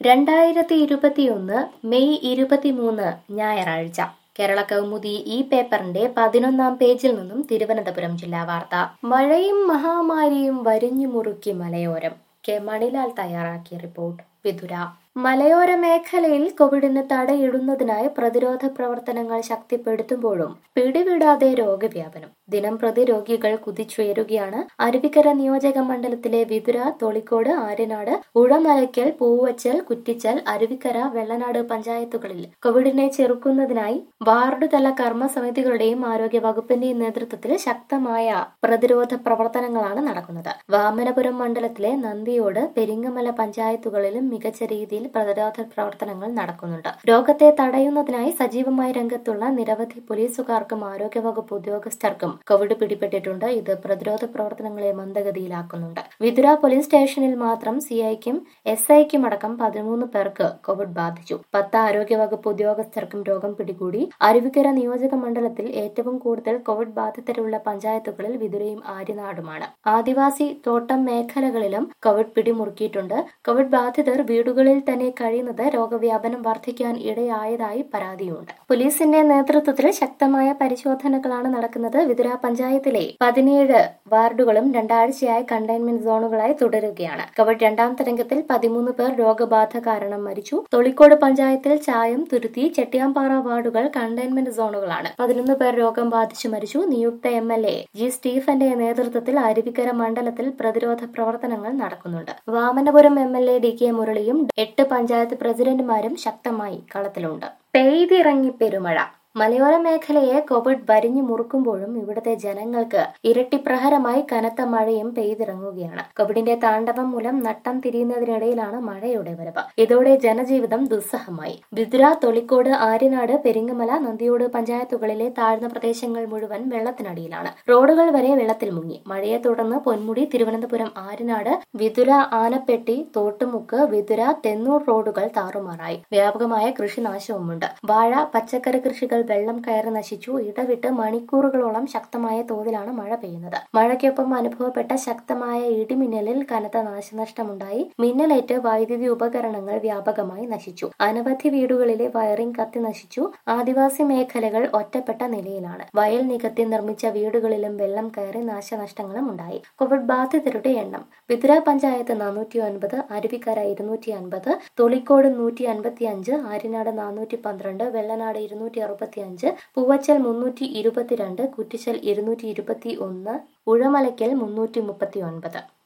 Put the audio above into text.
2021 May 23 ഞായറാഴ്ച കേരള കൗമുദി ഈ പേപ്പറിന്റെ 11-ാം പേജിൽ നിന്നും തിരുവനന്തപുരം ജില്ലാ വാർത്ത. മഴയും മഹാമാരിയും വരിഞ്ഞു മുറുക്കി മലയോരം. കെ മണിലാൽ തയ്യാറാക്കിയ റിപ്പോർട്ട്. വിതുര. മലയോര മേഖലയിൽ കോവിഡിന് തടയിടുന്നതിനായി പ്രതിരോധ പ്രവർത്തനങ്ങൾ ശക്തിപ്പെടുത്തുമ്പോഴും പിടിവിടാതെ രോഗവ്യാപനം. ദിനംപ്രതി രോഗികൾ കുതിച്ചുയരുകയാണ്. അരുവിക്കര നിയോജക മണ്ഡലത്തിലെ വിതുര, തൊളിക്കോട്, ആര്യനാട്, ഉഴമലയ്ക്കൽ, പൂവച്ചൽ, കുറ്റിച്ചൽ, അരുവിക്കര, വെള്ളനാട് പഞ്ചായത്തുകളിൽ കോവിഡിനെ ചെറുക്കുന്നതിനായി വാർഡ് തല കർമ്മസമിതികളുടെയും ആരോഗ്യ വകുപ്പിന്റെയും നേതൃത്വത്തിൽ ശക്തമായ പ്രതിരോധ പ്രവർത്തനങ്ങളാണ് നടക്കുന്നത്. വാമനപുരം മണ്ഡലത്തിലെ നന്ദിയോട്, പെരിങ്ങമല പഞ്ചായത്തുകളിലും മികച്ച രീതിയിൽ പ്രതിരോധ പ്രവർത്തനങ്ങൾ നടക്കുന്നുണ്ട്. രോഗത്തെ തടയുന്നതിനായി സജീവമായി രംഗത്തുള്ള നിരവധി പോലീസുകാർക്കും ആരോഗ്യവകുപ്പ് ഉദ്യോഗസ്ഥർക്കും കോവിഡ് പിടിപെട്ടിട്ടുണ്ട്. ഇത് പ്രതിരോധ പ്രവർത്തനങ്ങളെ മന്ദഗതിയിലാക്കുന്നുണ്ട്. വിതുര പോലീസ് സ്റ്റേഷനിൽ മാത്രം സിഐക്കും എസ്ഐക്കും അടക്കം 13 പേർക്ക് കോവിഡ് ബാധിച്ചു. 10 ആരോഗ്യവകുപ്പ് ഉദ്യോഗസ്ഥർക്കും രോഗം പിടികൂടി. അരുവിക്കര നിയോജക മണ്ഡലത്തിൽ ഏറ്റവും കൂടുതൽ കോവിഡ് ബാധിതരുള്ള പഞ്ചായത്തുകളിൽ വിതുരയും ആര്യനാടുമാണ്. ആദിവാസി തോട്ടം മേഖലകളിലും കോവിഡ് പിടിമുറുക്കിയിട്ടുണ്ട്. കോവിഡ് ബാധിതർ വീടുകളിൽ തന്നെ കഴിയുന്നത് രോഗവ്യാപനം വർദ്ധിക്കാൻ ഇടയായതായി പരാതിയുണ്ട്. പോലീസിന്റെ നേതൃത്വത്തിൽ ശക്തമായ പരിശോധനകളാണ് നടക്കുന്നത്. വിതുര പഞ്ചായത്തിലെ 17 വാർഡുകളും 2 ആഴ്ചയായി കണ്ടെയ്ൻമെന്റ് സോണുകളായി തുടരുകയാണ്. കോവിഡ് 2ാം തരംഗത്തിൽ 13 പേർ രോഗബാധ കാരണം മരിച്ചു. തൊളിക്കോട് പഞ്ചായത്തിൽ ചായം, തുരുത്തി, ചെട്ടിയാമ്പാറ വാർഡുകൾ കണ്ടെയ്ൻമെന്റ് സോണുകളാണ്. 11 പേർ രോഗം ബാധിച്ചു മരിച്ചു. നിയുക്ത MLA ജി സ്റ്റീഫന്റെ നേതൃത്വത്തിൽ അരുവിക്കര മണ്ഡലത്തിൽ പ്രതിരോധ പ്രവർത്തനങ്ങൾ നടക്കുന്നുണ്ട്. വാമനപുരം MLA DK മുരളിയും 8 പഞ്ചായത്ത് പ്രസിഡന്റുമാരും ശക്തമായി കളത്തിലുണ്ട്. പെയ്തിറങ്ങി പെരുമഴ. മലയോര മേഖലയെ കോവിഡ് വരിഞ്ഞു മുറുക്കുമ്പോഴും ഇവിടുത്തെ ജനങ്ങൾക്ക് ഇരട്ടി പ്രഹരമായി കനത്ത മഴയും പെയ്തിറങ്ങുകയാണ്. കോവിഡിന്റെ താണ്ഡവം മൂലം നട്ടം തിരിയുന്നതിനിടയിലാണ് മഴയുടെ വരവ്. ഇതോടെ ജനജീവിതം ദുസ്സഹമായി. വിതുര, തൊളിക്കോട്, ആര്യനാട്, പെരിങ്ങമല, നന്ദിയോട് പഞ്ചായത്തുകളിലെ താഴ്ന്ന പ്രദേശങ്ങൾ മുഴുവൻ വെള്ളത്തിനടിയിലാണ്. റോഡുകൾ വരെ വെള്ളത്തിൽ മുങ്ങി. മഴയെ തുടർന്ന് പൊന്മുടി, തിരുവനന്തപുരം, ആര്യനാട്, വിതുര, ആനപ്പെട്ടി, തോട്ടുമുക്ക്, വിതുര, തെന്നൂർ റോഡുകൾ താറുമാറായി. വ്യാപകമായ കൃഷിനാശവുമുണ്ട്. വാഴ, പച്ചക്കറി കൃഷികൾ വെള്ളം കയറി നശിച്ചു. ഇടവിട്ട് മണിക്കൂറുകളോളം ശക്തമായ തോതിലാണ് മഴ പെയ്യുന്നത്. മഴയ്ക്കൊപ്പം അനുഭവപ്പെട്ട ശക്തമായ ഇടിമിന്നലിൽ കനത്ത നാശനഷ്ടമുണ്ടായി. മിന്നലേറ്റ് വൈദ്യുതി ഉപകരണങ്ങൾ വ്യാപകമായി നശിച്ചു. അനവധി വീടുകളിലെ വയറിംഗ് കത്തി നശിച്ചു. ആദിവാസി മേഖലകൾ ഒറ്റപ്പെട്ട നിലയിലാണ്. വയൽ നികത്തി നിർമ്മിച്ച വീടുകളിലും വെള്ളം കയറി നാശനഷ്ടങ്ങളും ഉണ്ടായി. കോവിഡ് ബാധിതരുടെ എണ്ണം: വിതുര പഞ്ചായത്ത് 409, അരുവിക്കര 250, തൊളിക്കോട് 155, ആര്യനാട് 412, വെള്ളനാട് 265, പൂവച്ചൽ 322, കുറ്റിച്ചൽ 221, ഉഴമലയ്ക്കൽ 339.